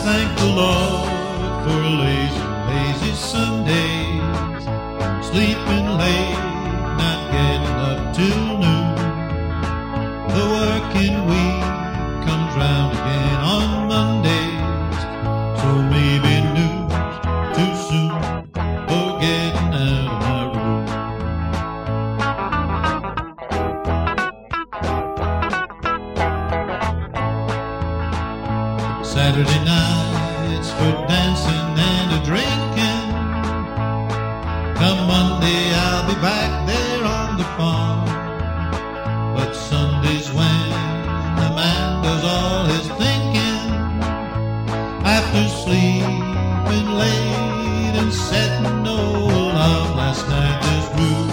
thank the Lord for lazy, lazy Sundays, sleeping late, not getting up till noon. The working week comes round again on Mondays, so maybe news too soon for getting out of my room. Saturday nights for dancing and a drinking. Come Monday I'll be back there on the farm. But Sunday's when the man does all his thinking, after sleeping late and setting no alarm last night. There's blue